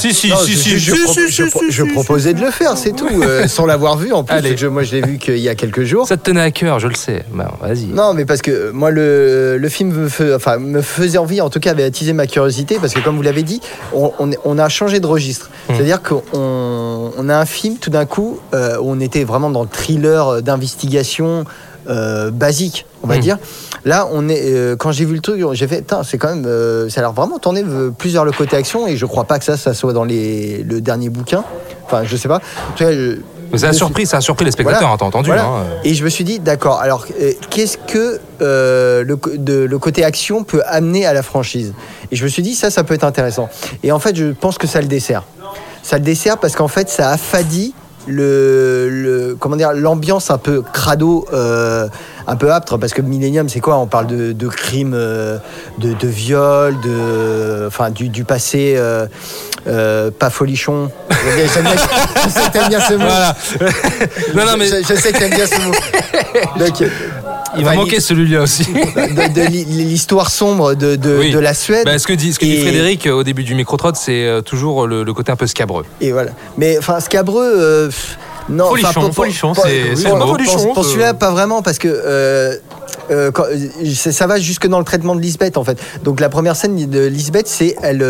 Je proposais de le faire, c'est tout. Sans l'avoir vu en plus. Moi je l'ai vu qu'il y a quelques jours. Ça te tenait à cœur, je le sais. Bon, vas-y. Non, mais parce que moi le film me faisait envie, en tout cas avait attisé ma curiosité, parce que comme vous l'avez dit, on a changé de registre. C'est-à-dire qu'on a un film tout d'un coup où on était vraiment dans le thriller d'investigation. Basique, on va dire. Là, quand j'ai vu le truc, j'ai fait, c'est quand même, ça a l'air vraiment tourné plus vers le côté action, et je crois pas que ça soit dans le dernier bouquin. Enfin, je sais pas. En tout cas, mais ça a surpris les spectateurs, voilà. T'as entendu. Voilà. Hein. Et je me suis dit, d'accord. Alors, qu'est-ce que le côté action peut amener à la franchise ? Et je me suis dit, ça peut être intéressant. Et en fait, je pense que ça le dessert. Ça le dessert parce qu'en fait, ça affadit l'ambiance un peu crado, un peu âpre, parce que Millennium, c'est quoi ? On parle de crimes, de viols, du passé pas folichon. Je sais que t'aimes bien ce mot. Voilà. non, mais... je sais que t'aimes bien ce mot. Donc, il va manquer celui-là aussi. de l'histoire sombre de la Suède. Bah, ce que dit Frédéric au début du micro-trot, c'est toujours le côté un peu scabreux. Et voilà. Mais enfin, scabreux... non, folichon, c'est le mot. Pour celui-là, pas vraiment, parce que ça va jusque dans le traitement de Lisbeth, en fait. Donc la première scène de Lisbeth, c'est elle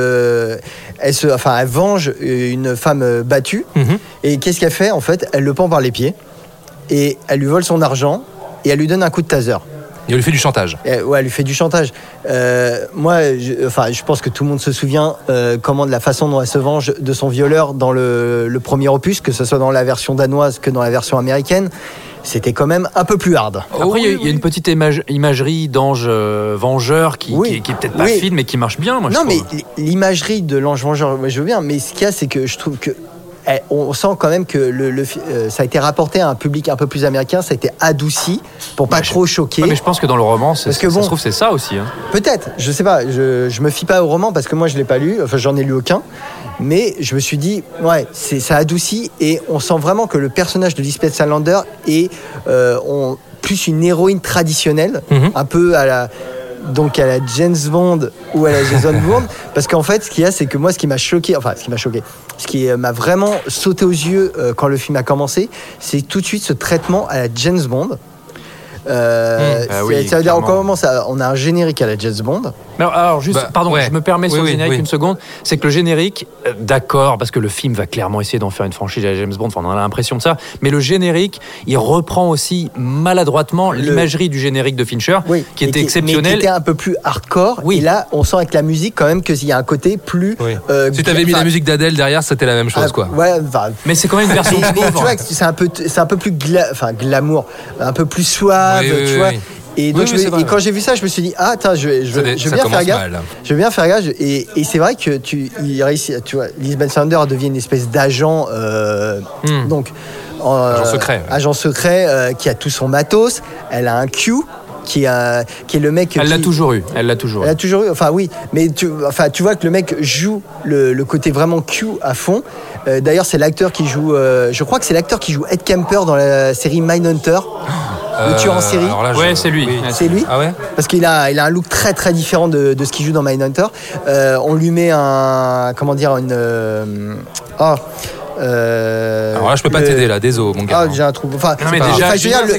venge une femme battue. Et qu'est-ce qu'elle fait, en fait ? Elle le pend par les pieds et elle lui vole son argent et elle lui donne un coup de taser. Et elle lui fait du chantage. Ouais, elle lui fait du chantage. Moi, je pense que tout le monde se souvient de la façon dont elle se venge de son violeur dans le premier opus, que ce soit dans la version danoise que dans la version américaine. C'était quand même un peu plus hard. Après, il y a une petite imagerie d'ange vengeur qui est peut-être pas fine, mais qui marche bien. Moi, non, mais l'imagerie de l'ange vengeur, moi, je veux bien. Mais ce qu'il y a, c'est que je trouve que on sent quand même que ça a été rapporté à un public un peu plus américain, ça a été adouci pour pas trop choquer. Mais je pense que dans le roman, ça se trouve c'est ça aussi. Hein. Peut-être, je sais pas, je me fie pas au roman parce que moi je l'ai pas lu, enfin j'en ai lu aucun. Mais je me suis dit, ça adoucit, et on sent vraiment que le personnage de Lisbeth Salander est plus une héroïne traditionnelle, un peu à la James Bond ou à la Jason Bourne, parce qu'en fait, ce qu'il y a, c'est que moi, ce qui m'a choqué, ce qui m'a vraiment sauté aux yeux quand le film a commencé, c'est tout de suite ce traitement à la James Bond. Ça veut dire on a un générique à la James Bond. Alors juste, je me permets sur le générique une seconde. C'est que le générique, d'accord, parce que le film va clairement essayer d'en faire une franchise à la James Bond, enfin, on a l'impression de ça, mais le générique, il reprend aussi maladroitement l'imagerie du générique de Fincher, qui était exceptionnel. Mais qui était un peu plus hardcore, et là, on sent avec la musique quand même qu'il y a un côté plus... si t'avais mis la musique d'Adèle derrière, c'était la même chose, quoi. Mais c'est quand même une version mais tu vois, c'est un peu plus glamour, un peu plus suave. Tu vois. Et donc et quand j'ai vu ça, je me suis dit je vais bien faire gaffe. Je vais bien faire gaffe. Et c'est vrai que il réussit. Tu vois, Lisbeth Salander devient une espèce d'agent. Donc agent secret qui a tout son matos. Elle a un Q. Qui est le mec. Elle l'a toujours eu. Enfin oui, mais tu vois que le mec joue le côté vraiment Q à fond. D'ailleurs, c'est l'acteur qui joue. Je crois que c'est l'acteur qui joue Ed Kemper dans la série Mindhunter. le tueur en série. Ouais, c'est lui. C'est lui. Ah ouais. Parce qu'il a un look très très différent de ce qu'il joue dans Mindhunter. On lui met alors là, je peux pas t'aider là, désolé mon gars. Ah, j'ai un trou. Enfin, non, mais déjà,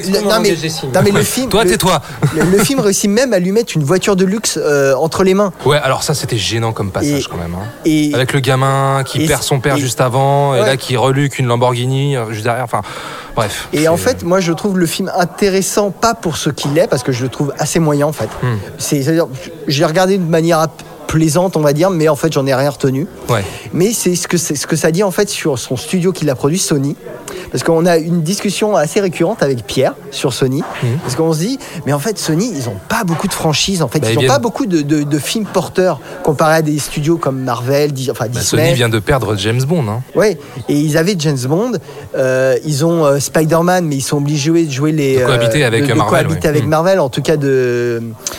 le film. Toi, tais-toi. Le film réussit même à lui mettre une voiture de luxe entre les mains. Ouais, alors ça, c'était gênant comme passage quand même. Et avec le gamin qui perd son père juste avant, et là qui reluque une Lamborghini juste derrière. Enfin, bref. Et en fait, moi, je trouve le film intéressant, pas pour ce qu'il est, parce que je le trouve assez moyen en fait. C'est-à-dire, j'ai regardé de manière plaisante, on va dire, mais en fait j'en ai rien retenu. Ouais. Mais c'est ce que ça dit en fait sur son studio qui l'a produit, Sony. Parce qu'on a une discussion assez récurrente avec Pierre sur Sony. Parce qu'on se dit, mais en fait Sony, ils ont pas beaucoup de franchises. En fait, ils ont pas beaucoup de films porteurs comparé à des studios comme Marvel, Disney. Sony vient de perdre James Bond. Ouais. Et ils avaient James Bond. Ils ont Spider-Man, mais ils sont obligés de jouer les cohabiter avec Marvel. Cohabiter avec Marvel, en tout cas de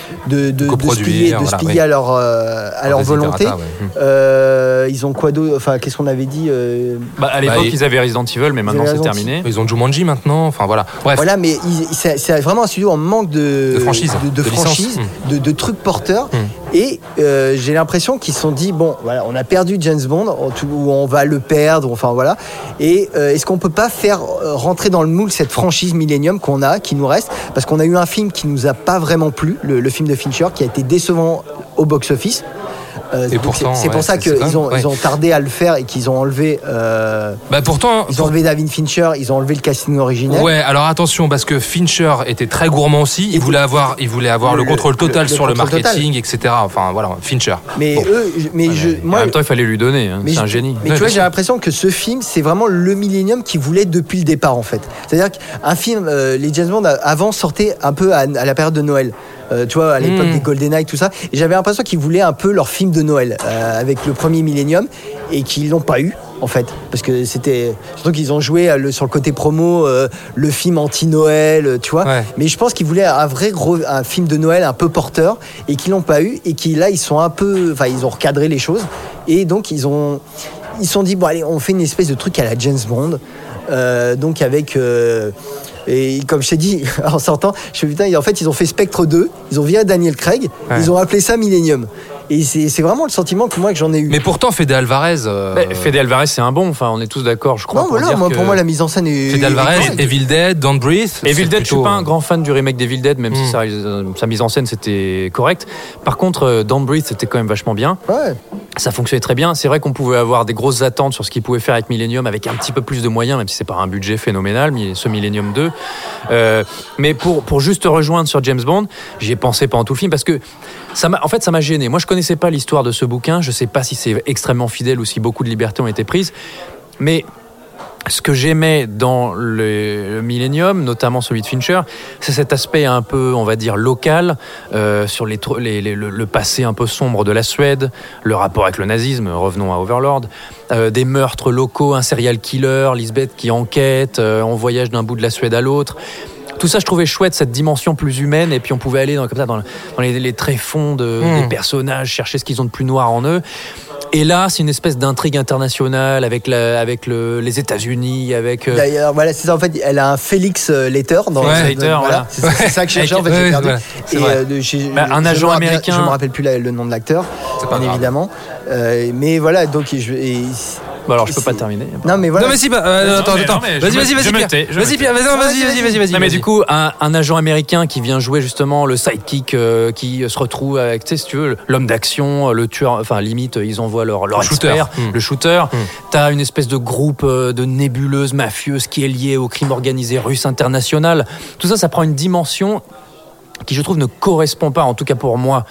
se plier à leur volonté. Ils ont quoi d'autre? Enfin, qu'est-ce qu'on avait dit à l'époque, ils avaient Resident Evil, mais maintenant c'est terminé. Ils ont Jumanji maintenant. Enfin voilà. Bref. Voilà, mais c'est vraiment un studio en manque de franchise, de trucs porteurs. Et j'ai l'impression qu'ils se sont dit bon, voilà, on a perdu James Bond, ou on va le perdre. Enfin voilà. Et est-ce qu'on peut pas faire rentrer dans le moule cette franchise Millennium qui nous reste, parce qu'on a eu un film qui nous a pas vraiment plu, le film de Fincher, qui a été décevant au box-office. Et pourtant, c'est pour ça qu'ils ont tardé à le faire et qu'ils ont enlevé. Pourtant, ils ont enlevé David Fincher, ils ont enlevé le casting originel. Ouais, alors attention, parce que Fincher était très gourmand aussi. Il voulait avoir le contrôle total sur le marketing, etc. Enfin voilà, Fincher. Mais en même temps, il fallait lui donner. C'est un génie. Mais tu vois, j'ai l'impression que ce film, c'est vraiment le Millennium qu'il voulait depuis le départ, en fait. C'est-à-dire qu'un film, les James Bond avant sortaient un peu à la période de Noël. Tu vois, à l'époque des GoldenEye, tout ça. Et j'avais l'impression qu'ils voulaient un peu leur film de Noël avec le premier Millennium, et qu'ils l'ont pas eu, en fait. Parce que c'était. Surtout qu'ils ont joué sur le côté promo, le film anti-Noël, tu vois. Ouais. Mais je pense qu'ils voulaient un film de Noël un peu porteur, et qu'ils l'ont pas eu, et là, ils sont un peu. Enfin, ils ont recadré les choses. Et donc, ils se sont dit, bon, allez, on fait une espèce de truc à la James Bond. Donc, avec. Et comme je t'ai dit en sortant, je fais putain, en fait ils ont fait Spectre 2, ils ont viré Daniel Craig, ils ont appelé ça Millennium. Et c'est vraiment le sentiment que j'en ai eu. Mais pourtant Fede Alvarez Fede Alvarez c'est un bon, enfin on est tous d'accord, je crois. Non voilà, pour moi la mise en scène est Fede Alvarez, Evil Dead, Don't Breathe. Evil Dead, je suis pas un grand fan du remake d'Evil Dead, même si sa mise en scène c'était correct. Par contre Don't Breathe c'était quand même vachement bien. Ouais. Ça fonctionnait très bien. C'est vrai qu'on pouvait avoir des grosses attentes sur ce qu'il pouvait faire avec Millennium, avec un petit peu plus de moyens, même si c'est pas un budget phénoménal, ce Millennium 2. Mais pour juste te rejoindre sur James Bond, j'y ai pensé pendant tout le film parce que ça m'a gêné. Moi, je connaissais pas l'histoire de ce bouquin. Je sais pas si c'est extrêmement fidèle ou si beaucoup de libertés ont été prises. Mais ce que j'aimais dans le Millennium, notamment celui de Fincher, c'est cet aspect un peu, on va dire, local, sur le passé un peu sombre de la Suède, le rapport avec le nazisme, revenons à Overlord, des meurtres locaux, un serial killer, Lisbeth qui enquête, on voyage d'un bout de la Suède à l'autre. Tout ça, je trouvais chouette, cette dimension plus humaine, et puis on pouvait aller dans les tréfonds des personnages, chercher ce qu'ils ont de plus noir en eux. Et là, c'est une espèce d'intrigue internationale avec les États-Unis, avec. D'ailleurs, voilà, c'est ça. En fait, elle a un Félix Leiter dans. Leiter, voilà. C'est ça que je cherchais. En fait, j'ai perdu. Un agent américain. Je me rappelle plus le nom de l'acteur, bien évidemment. Mais voilà, donc Bon alors je peux pas terminer. Non mais voilà. Non mais si attends. Vas-y Pierre. Non mais du coup un agent américain qui vient jouer justement le sidekick qui se retrouve avec, tu sais, si tu veux, l'homme d'action, le tueur, enfin limite ils envoient leur expert, le shooter. T'as une espèce de groupe de nébuleuses mafieuses qui est lié au crime organisé russe international. Tout ça prend une dimension qui je trouve ne correspond pas, en tout cas pour moi,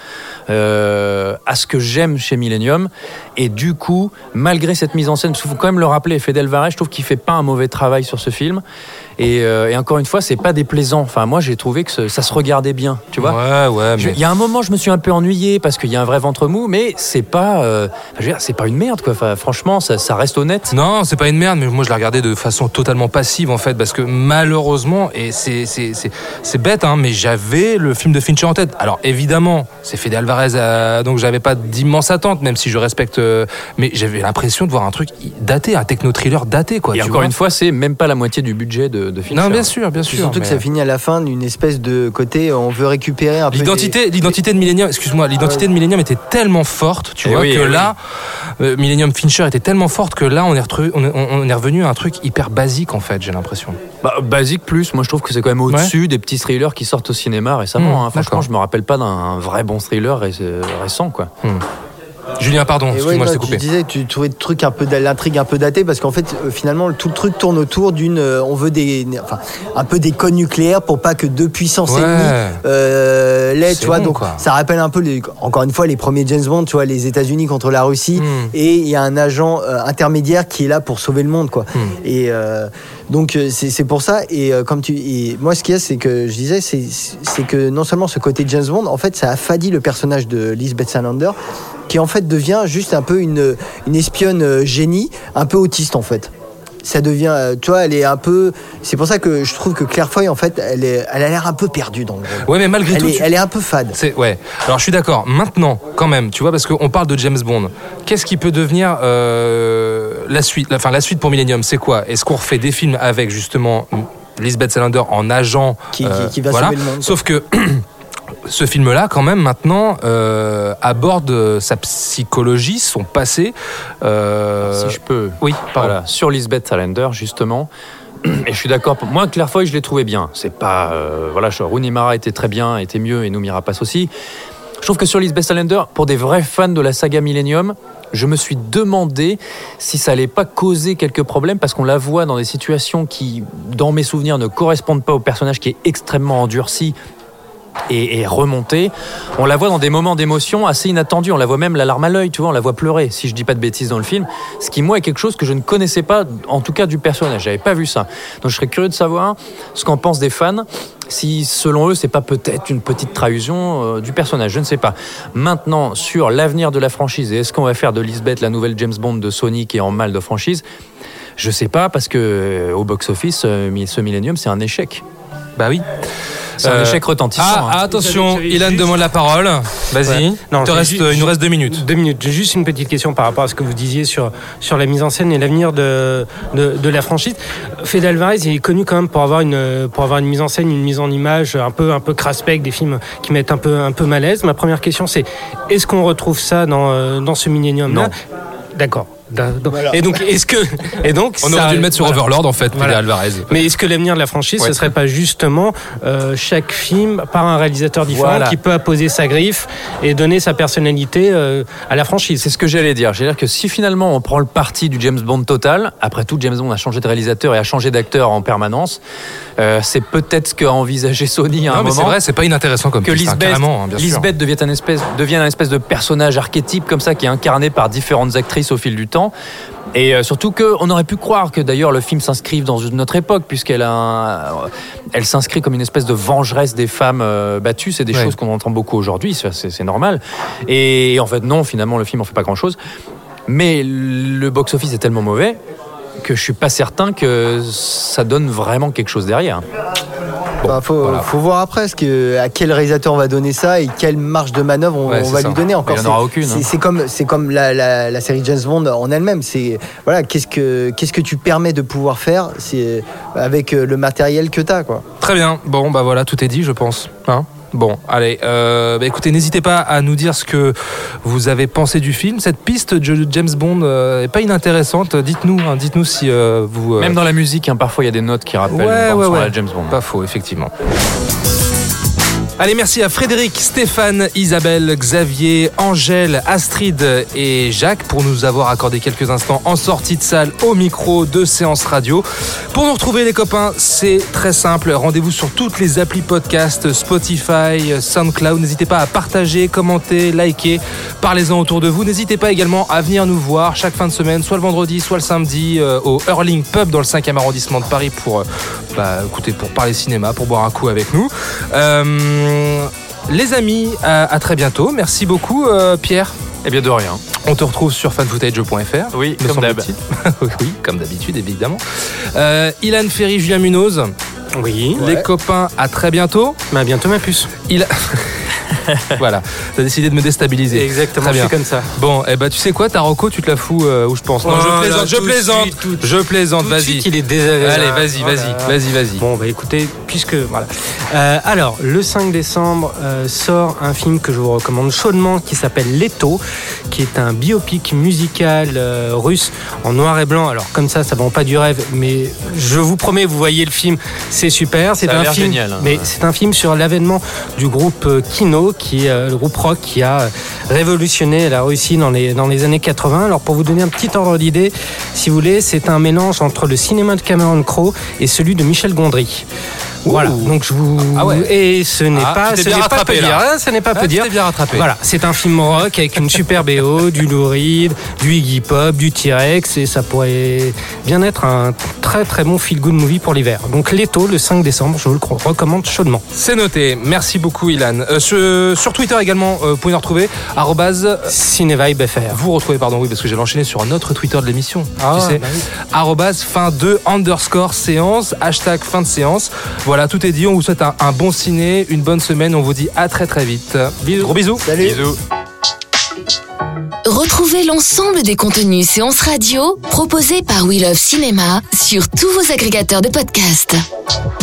à ce que j'aime chez Millennium. Et du coup, malgré cette mise en scène, parce qu'il faut quand même le rappeler, Fede Alvarez, je trouve qu'il fait pas un mauvais travail sur ce film. Et encore une fois, c'est pas déplaisant. Enfin, moi, j'ai trouvé que ça se regardait bien, tu vois. Ouais. Il y a un moment, je me suis un peu ennuyé parce qu'il y a un vrai ventre mou, mais c'est pas, c'est pas une merde, quoi. Enfin, franchement, ça reste honnête. Non, c'est pas une merde, mais moi, je la regardais de façon totalement passive, en fait, parce que malheureusement, et c'est bête, hein, mais j'avais le film de Fincher en tête. Alors, évidemment, c'est Fede Alvarez, donc j'avais pas d'immense attente, même si je respecte, mais j'avais l'impression de voir un truc daté, un techno-thriller daté, quoi. Et encore une fois, c'est même pas la moitié du budget de de Fincher. Non, bien sûr. Surtout que ça finit à la fin d'une espèce de côté, on veut récupérer un peu. L'identité de Millennium, l'identité de Millennium était tellement forte, tu vois, là, Millennium Fincher était tellement forte que là, on est revenu à un truc hyper basique en fait, j'ai l'impression. Basique plus, moi je trouve que c'est quand même au-dessus des petits thrillers qui sortent au cinéma récemment. Franchement, je me rappelle pas d'un vrai bon thriller récent, quoi. Julien, pardon, excuse-moi, je t'ai coupé. Tu disais que tu trouvais le truc l'intrigue un peu datée parce qu'en fait, finalement, tout le truc tourne autour on veut un peu des codes nucléaires pour pas que deux puissances ennemies tu vois. Donc, ça rappelle un peu encore une fois les premiers James Bond, tu vois, les États-Unis contre la Russie, et il y a un agent intermédiaire qui est là pour sauver le monde, quoi. Et donc c'est pour ça. Et moi, ce qu'il y a, c'est que je disais, c'est que non seulement ce côté James Bond, en fait, ça affadit le personnage de Lisbeth Salander, qui en fait devient juste un peu une espionne génie, un peu autiste en fait. Ça devient, tu vois, elle est un peu. C'est pour ça que je trouve que Claire Foy, en fait, elle a l'air un peu perdue dans le rôle. Ouais, mais malgré tout, elle est un peu fade. Ouais. Alors je suis d'accord. Maintenant, quand même, tu vois, parce qu'on parle de James Bond. Qu'est-ce qui peut devenir la suite pour Millennium, c'est quoi ? Est-ce qu'on refait des films avec justement Lisbeth Salander en agent qui va sauver le monde. Sauf que ce film-là, quand même, maintenant, aborde sa psychologie, son passé. Si je peux. Oui, pardon. Voilà, sur Lisbeth Salander, justement. Et je suis d'accord. Moi, Claire Foy, je l'ai trouvé bien. C'est pas. Rooney Mara était très bien, était mieux, et Noomi Rapace aussi. Je trouve que sur Lisbeth Salander, pour des vrais fans de la saga Millennium, je me suis demandé si ça allait pas causer quelques problèmes, parce qu'on la voit dans des situations qui, dans mes souvenirs, ne correspondent pas au personnage, qui est extrêmement endurci et remontée. On la voit dans des moments d'émotion assez inattendus. On la voit même la larme à l'œil, tu vois, on la voit pleurer, si je dis pas de bêtises dans le film. Ce qui, moi, est quelque chose que je ne connaissais pas, en tout cas du personnage. J'avais pas vu ça. Donc je serais curieux de savoir ce qu'en pensent des fans, si selon eux, c'est pas peut-être une petite trahison du personnage. Je ne sais pas. Maintenant, sur l'avenir de la franchise, et est-ce qu'on va faire de Lisbeth la nouvelle James Bond de Sony qui est en mal de franchise ? Je sais pas, parce que au box-office, ce Millennium, c'est un échec. Bah oui. C'est un échec retentissant. Attention, Ilan demande la parole. Vas-y. Ouais. Non, il nous reste 2 minutes. 2 minutes. J'ai juste une petite question par rapport à ce que vous disiez sur la mise en scène et l'avenir de la franchise. Fede Alvarez, il est connu quand même pour avoir une mise en scène, une mise en image un peu craspec, des films qui mettent un peu mal à l'aise. Ma première question, c'est est-ce qu'on retrouve ça dans ce Millennium-là ? D'accord. Voilà. Et donc, on aurait dû le mettre sur Overlord en fait, Fede Alvarez. Mais est-ce que l'avenir de la franchise, ce serait pas justement chaque film par un réalisateur différent qui peut apposer sa griffe et donner sa personnalité à la franchise ? C'est ce que j'allais dire. J'allais dire que si finalement on prend le parti du James Bond total, après tout, James Bond a changé de réalisateur et a changé d'acteur en permanence. C'est peut-être ce qu'a envisagé Sony à un moment. C'est vrai, c'est pas inintéressant comme piste, carrément, bien sûr. Lisbeth devienne un espèce de personnage archétype comme ça qui est incarné par différentes actrices au fil du temps. Et surtout qu'on aurait pu croire que d'ailleurs le film s'inscrive dans une autre époque, puisqu'elle elle s'inscrit comme une espèce de vengeresse des femmes battues. C'est des choses qu'on entend beaucoup aujourd'hui, c'est normal. Et en fait non, finalement le film en fait pas grand chose. Mais le box-office est tellement mauvais que je suis pas certain que ça donne vraiment quelque chose derrière. Bon, faut voir après à quel réalisateur on va donner ça et quelle marge de manœuvre on va lui donner encore. Il n'y en aura aucune. C'est comme la série James Bond en elle-même. C'est qu'est-ce que tu permets de pouvoir faire avec le matériel que tu as, quoi. Très bien. Bon voilà, tout est dit, je pense. Bon, allez, écoutez, n'hésitez pas à nous dire ce que vous avez pensé du film. Cette piste de James Bond est pas inintéressante. Dites-nous si vous... Même dans la musique, parfois il y a des notes qui rappellent la James Bond. Pas faux, effectivement. Allez, merci à Frédéric, Stéphane, Isabelle, Xavier, Angèle, Astrid et Jacques pour nous avoir accordé quelques instants en sortie de salle au micro de Séance Radio. Pour nous retrouver les copains, c'est très simple. Rendez-vous sur toutes les applis podcast, Spotify, SoundCloud. N'hésitez pas à partager, commenter, liker. Parlez-en autour de vous. N'hésitez pas également à venir nous voir chaque fin de semaine, soit le vendredi, soit le samedi, au Hurling Pub dans le 5e arrondissement de Paris pour parler cinéma, pour boire un coup avec nous. Les amis, à très bientôt. Merci beaucoup, Pierre. Eh bien, de rien. On te retrouve sur fanfootage.fr. Oui, comme d'hab. Oui, comme d'habitude, évidemment. Ilan Ferry, Julien Munoz. Oui. Les copains, à très bientôt. À bientôt, ma puce. Voilà, t'as décidé de me déstabiliser. Exactement, Très bien. je suis comme ça. Bon, tu sais quoi, ta Rocco, tu te la fous où je pense. Non, je plaisante, vas-y. Tout de suite, il est désagréable. Allez, vas-y. Bon, écoutez, puisque voilà. Alors, le 5 décembre sort un film que je vous recommande chaudement qui s'appelle Leto, qui est un biopic musical russe en noir et blanc. Alors, comme ça vend pas du rêve, mais je vous promets, vous voyez le film, c'est super. C'est un film, génial, hein, mais c'est un film sur l'avènement du groupe Kino, qui est le groupe rock qui a révolutionné la Russie dans les années 80. Alors, pour vous donner un petit ordre d'idée, si vous voulez, c'est un mélange entre le cinéma de Cameron Crowe et celui de Michel Gondry. Voilà, donc je vous... Et ce n'est pas peu dire. Bien rattrapé. Voilà, c'est un film rock avec une super BO, du Lou Reed, du Iggy Pop, du T-Rex, et ça pourrait bien être un très très bon feel-good movie pour l'hiver. Donc Leto, le 5 décembre, je vous le recommande chaudement. C'est noté, merci beaucoup Ilan. Sur Twitter également, vous pouvez nous retrouver, @CineVibeFR. Vous retrouvez, oui, parce que j'allais enchaîner sur un autre Twitter de l'émission, tu sais, @fin2_séance, #fin de séance. Voilà, tout est dit. On vous souhaite un bon ciné, une bonne semaine. On vous dit à très très vite. Bisous. Gros bisous. Salut. Bisous. Retrouvez l'ensemble des contenus Séance Radio proposés par We Love Cinéma sur tous vos agrégateurs de podcasts.